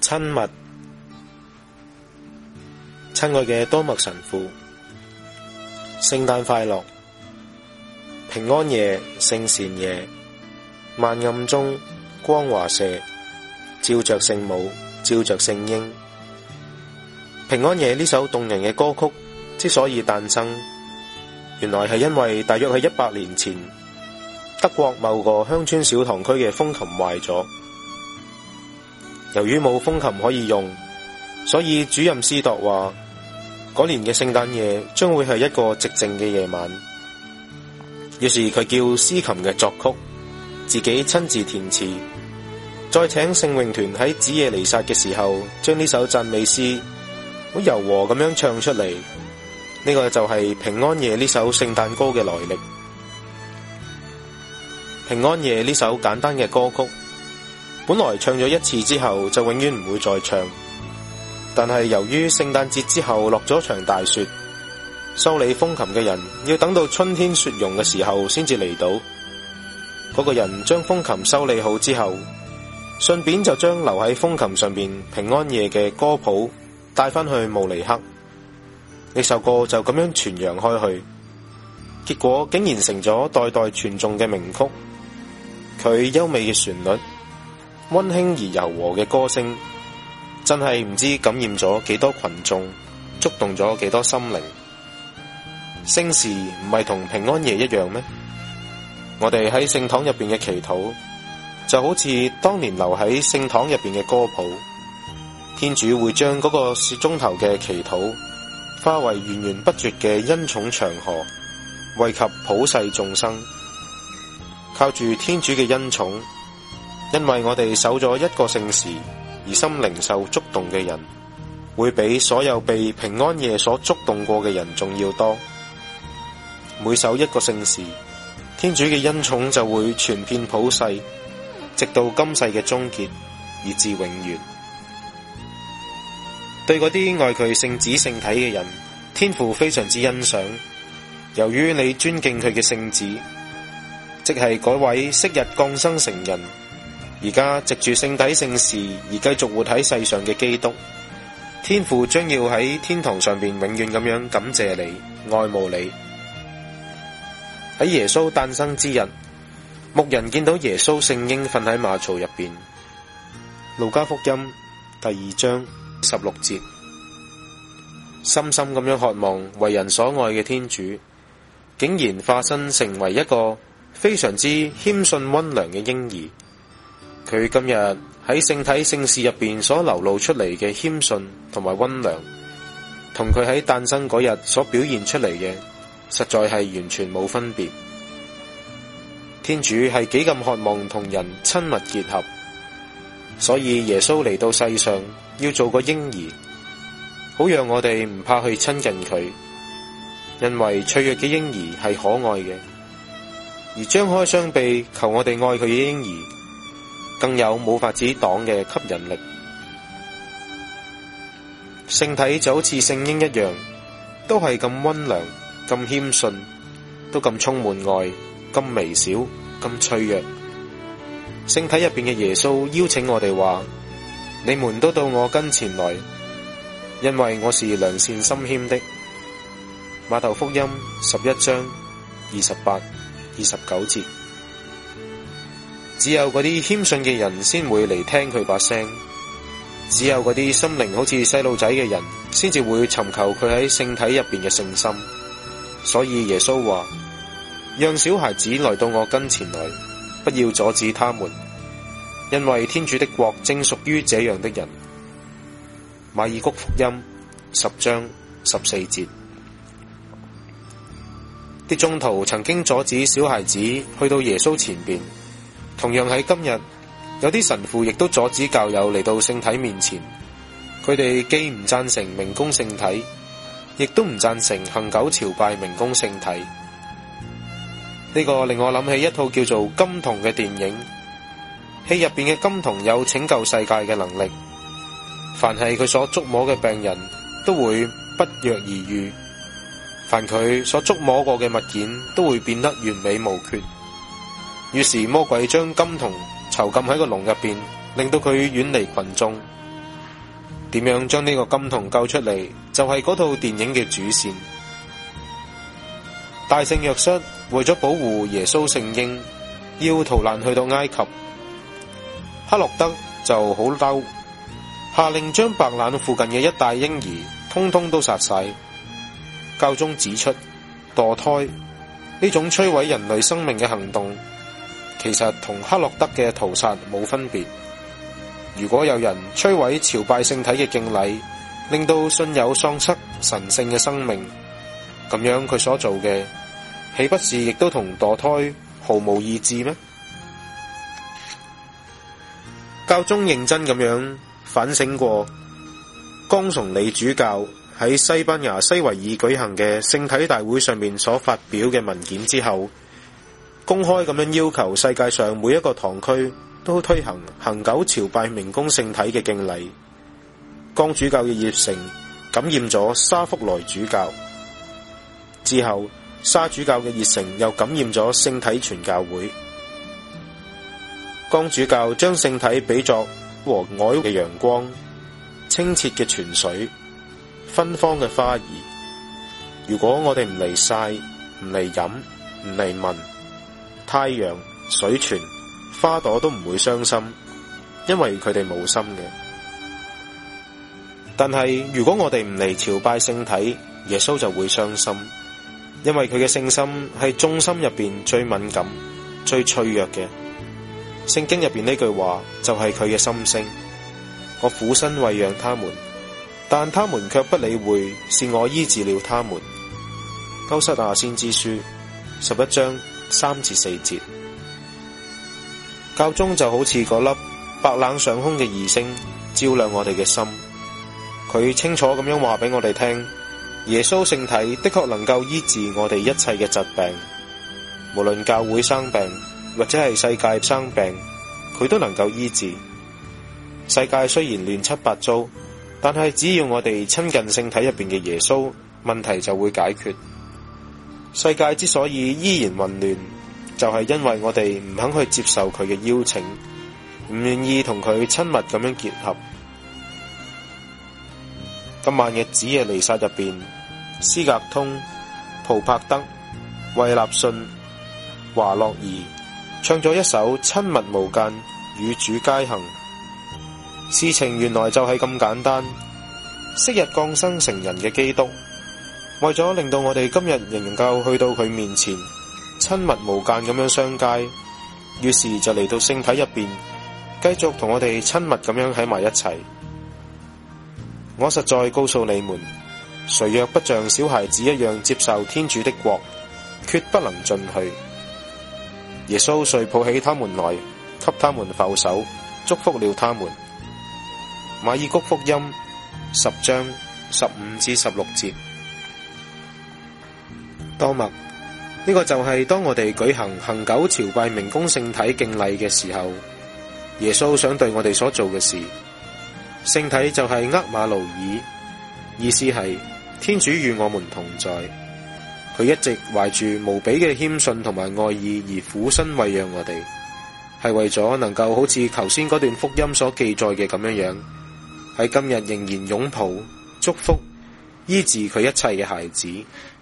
親密。親愛嘅多默神父，聖誕快樂！平安夜、聖善夜，萬暗中光華射，照着聖母，照着聖嬰。平安夜呢首動人嘅歌曲之所以誕生，原來係因為大約係100年前，德國某個鄉村小堂區嘅風琴壞咗。由於冇風琴可以用，所以主任司鐸話，嗰年嘅聖誕夜將會係一個寂靜嘅夜晚。於是佢叫司琴嘅作曲，自己親自填詞，再請聖詠團喺子夜彌撒嘅時候，將呢首讚美詩好柔和咁樣唱出嚟。呢個就係平安夜呢首聖誕歌嘅來歷。平安夜呢首簡單嘅歌曲，本來唱咗一次之後就永遠唔會再唱，但係由於聖誕節之後落咗場大雪，修理風琴嘅人要等到春天雪融嘅時候先至嚟到。嗰個人將風琴修理好之後，順便就將留喺風琴上邊平安夜嘅歌譜帶翻去慕尼黑。呢首歌就咁樣傳揚開去，結果竟然成咗代代傳頌嘅名曲。佢優美嘅旋律，溫馨而柔和嘅歌聲，真係唔知感染咗幾多群眾，觸動咗幾多心靈。聖事唔係同平安夜一樣咩？我哋喺聖堂入邊嘅祈禱，就好似當年留喺聖堂入邊嘅歌譜，天主會將嗰個鐘頭嘅祈禱化為源源不絕嘅恩寵長河，惠及普世眾生。靠住天主嘅恩寵，因為我哋守咗一個聖時而心靈受觸動嘅人，會比所有被平安夜所觸動過嘅人仲要多。每守一個聖時，天主嘅恩寵就會傳遍普世，直到今世嘅終結，以至永遠。對嗰啲愛佢聖子聖體嘅人，天父非常之欣賞。由於你尊敬佢嘅聖子，即係嗰位昔日降生成人，而家藉住聖體聖事而繼續活喺世上嘅基督，天父將要喺天堂上邊永遠咁樣感謝你，愛慕你。喺耶穌誕生之日，牧人見到耶穌聖嬰瞓喺馬槽入邊。路加福音第2章16節，深深咁樣渴望為人所愛嘅天主，竟然化身成為一個非常之謙遜溫良嘅嬰兒。佢今日喺聖體聖事入邊所流露出嚟嘅謙遜同埋溫良，同佢喺誕生嗰日所表現出嚟嘅，實在係完全冇分別。天主係幾咁渴望同人親密結合，所以耶穌嚟到世上要做個嬰兒，好讓我哋唔怕去親近佢，因為脆弱嘅嬰兒係可愛嘅。而張開雙臂求我哋愛佢嘅嬰兒，更有冇法子擋嘅吸引力。聖體就好似聖嬰一樣，都係咁溫良、咁謙遜，都咁充滿愛、咁微小、咁脆弱。聖體入邊嘅耶穌邀請我哋話：你們都到我跟前來，因為我是良善心謙的。馬竇福音11章28、29節。只有嗰啲謙遜嘅人先會嚟聽佢把聲，只有嗰啲心靈好似細路仔嘅人先至會尋求佢喺聖體入邊嘅聖心。所以耶穌話：讓小孩子來到我跟前來，不要阻止他們，因為天主的國正屬於這樣的人。馬爾谷福音10章14節。啲宗徒曾經阻止小孩子去到耶穌前邊，同樣喺今日，有啲神父亦都阻止教友嚟到聖體面前。佢哋既唔贊成明供聖體，亦都唔贊成恆久朝拜明供聖體。呢個令我諗起一套叫做《金童》嘅電影，戲入邊嘅金童有拯救世界嘅能力，凡係佢所觸摸嘅病人都會不藥而愈，凡佢所觸摸過嘅物件都會變得完美無缺。於是魔鬼將金童囚禁喺個籠入邊，令到佢遠離群眾。 點樣將呢個金童救出嚟，就係嗰套電影嘅主線。大聖若瑟為咗保護耶穌聖嬰，要逃難去到埃及。黑落德就好嬲，下令將白冷附近嘅一帶嬰兒通通都殺晒。教宗指出，墮胎呢種摧毀人類生命嘅行動，其實同黑落德嘅屠殺冇分別。如果有人摧毀朝拜聖體嘅敬禮，令到信友喪失神聖嘅生命，咁樣佢所做嘅，豈不是亦都同墮胎毫無異致咩？教宗認真咁樣反省過岡崇理主教喺西班牙西維爾舉行嘅聖體大會上面所發表嘅文件之後，公開咁樣要求世界上每一個堂區都推行恆久朝拜明供聖體嘅敬禮。岡主教嘅熱誠感染咗沙福萊主教，之後沙主教嘅熱誠又感染咗聖體全教會。岡主教將聖體比作和藹嘅陽光、清澈嘅泉水、芬芳嘅花兒。如果我哋唔嚟曬、唔嚟飲、唔嚟聞，太陽、水泉、花朵都唔會傷心，因為佢哋冇心嘅。但係如果我哋唔嚟朝拜聖體，耶穌就會傷心，因為佢嘅聖心係眾心入邊最敏感、最脆弱嘅。聖經入邊呢句話就係佢嘅心聲：我俯身餵養他們，但他們卻不理會，是我醫治了他們。歐瑟亞先知書11章3至4節。教宗就好似嗰粒白冷上空嘅異星，照亮我哋嘅心。佢清楚咁樣話俾我哋聽，耶穌聖體的確能夠醫治我哋一切嘅疾病，無論教會生病或者係世界生病，佢都能夠醫治。世界雖然亂七八糟，但係只要我哋親近聖體入邊嘅耶穌，問題就會解決。世界之所以依然混亂，就係因為我哋唔肯去接受佢嘅邀請，唔願意同佢親密咁樣結合。今晚嘅子夜彌撒入邊，斯格通、普柏德、惠納遜、華洛兒唱咗一首親密無間，與主偕行。事情原來就係咁簡單。昔日降生成人嘅基督，為咗令到我哋今日仍能夠去到佢面前，親密無間咁樣相偕，於是就嚟到聖體入邊，繼續同我哋親密咁樣喺埋一齊。我實在告訴你們，誰若不像小孩子一樣接受天主的國，決不能進去。耶穌遂抱起他們來，給他們覆手，祝福了他們。馬爾谷福音10章15至16節。多默，呢個就係當我哋舉行恆久朝拜明供聖體敬禮嘅時候，耶穌想對我哋所做嘅事。聖體就係厄馬奴耳，意思係天主與我們同在。佢一直懷住無比嘅謙遜同埋愛意而俯身餵養我哋，係為咗能夠好似頭先嗰段福音所記載嘅咁樣，喺今日仍然擁抱、祝福、醫治佢一切嘅孩子。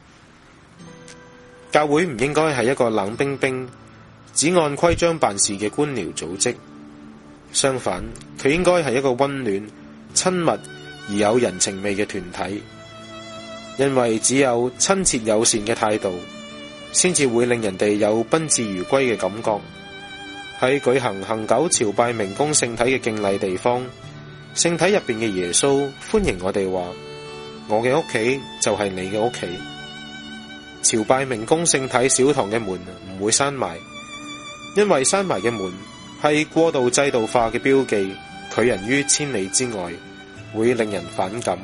教會唔應該係一個冷冰冰、只按規章辦事嘅官僚組織，相反，佢應該係一個溫暖、親密而有人情味嘅團體。因為只有親切友善嘅態度，先至會令人哋有賓至如歸嘅感覺。喺舉行恆久朝拜明供聖體嘅敬禮地方，聖體入邊嘅耶穌歡迎我哋話：我嘅屋企就係你嘅屋企。朝拜明供聖體小堂嘅門唔會閂埋，因為閂埋嘅門係過度制度化嘅標記，拒人於千里之外，會令人反感。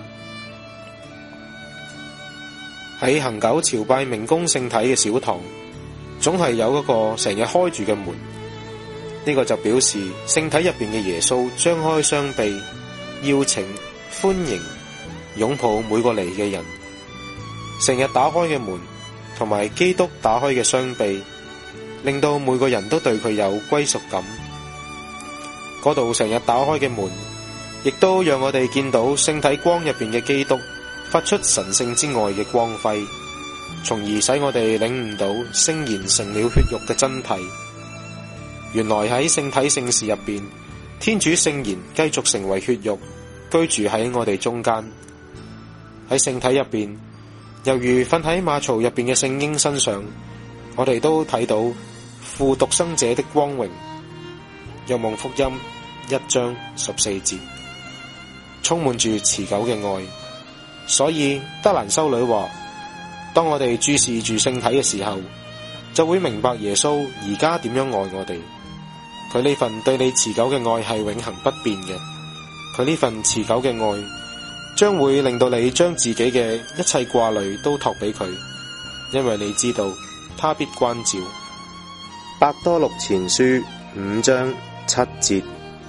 喺恆久朝拜明供聖體嘅小堂，總係有一個成日開住嘅門，呢個就表示聖體入邊嘅耶穌張開雙臂，邀請、歡迎、擁抱每個嚟嘅人。成日打開嘅門，同埋基督打開嘅雙臂，令到每個人都對佢有歸屬感。嗰度成日打開嘅門， 亦都讓我哋見到聖體光入邊嘅基督發出神聖之外嘅光輝，從而使我哋領悟到聖言成了血肉嘅真諦。原來喺聖體聖事入邊，天主聖言繼續成為血肉，居住喺我哋中間。喺聖體入邊，猶如瞓喺馬槽入邊嘅聖嬰身上，我哋都睇到父獨生者的光榮。若望福音1章14節，充滿住持久嘅愛。所以德蘭修女話，當我哋注視住聖體嘅時候，就會明白耶穌而家點樣愛我哋。佢呢份對你持久嘅愛係永恆不變嘅，佢呢份持久嘅愛將會令到你將自己嘅一切掛慮都託俾佢，因為你知道他必關照。伯多祿前書5章7節，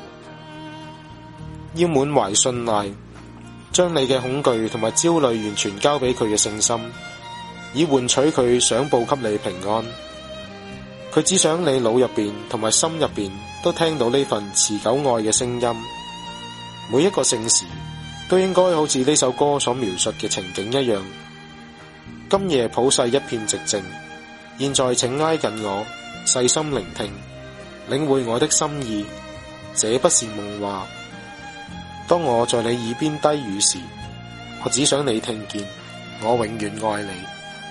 要滿懷信賴，將你嘅恐懼同埋焦慮完全交俾佢嘅聖心，以換取佢想報給你平安。佢只想你腦入邊同埋心入邊都聽到呢份持久愛嘅聲音。每一個聖時都應該好似呢首歌所描述嘅情景一樣。今夜普世一片寂靜，現在請挨近我，細心聆聽，領會我的心意，這不是夢話。當我在你耳邊低語時，我只想你聽見，我永遠愛你。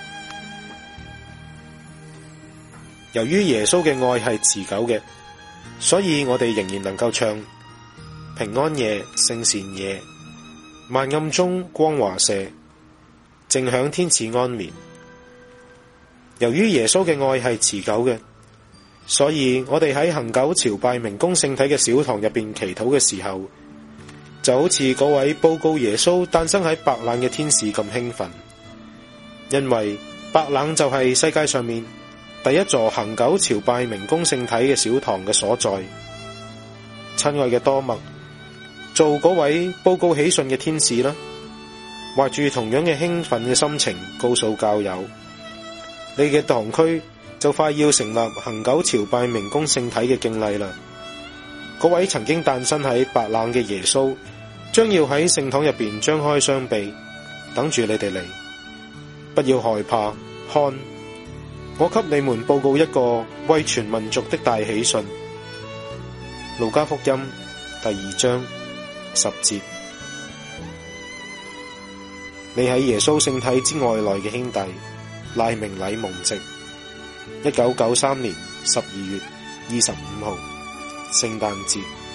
由於耶穌嘅愛係持久嘅，所以我哋仍然能夠唱平安夜、聖善夜，萬暗中光華射，靜享天使安眠。由於耶穌嘅愛係持久嘅，所以我哋喺恆久朝拜明供聖體嘅小堂入邊祈禱嘅時候，就好似嗰位報告耶穌誕生喺白冷嘅天使咁興奮，因為白冷就係世界上面第一座恆久朝拜明供聖體嘅小堂嘅所在。親愛嘅多默，做嗰位報告喜訊嘅天使啦，懷住同樣嘅興奮嘅心情，告訴教友，你嘅堂區就快要成立恆久朝拜明供聖體嘅敬禮啦。嗰位曾經誕生喺白冷嘅耶穌，將要喺聖堂入邊張開雙臂，等住你哋嚟。不要害怕，看，我給你們報告一個為全民族的大喜訊。路加福音2章10節。你喺耶穌聖體之外來嘅兄弟賴明禮蒙籍，1993年12月25號，聖誕節。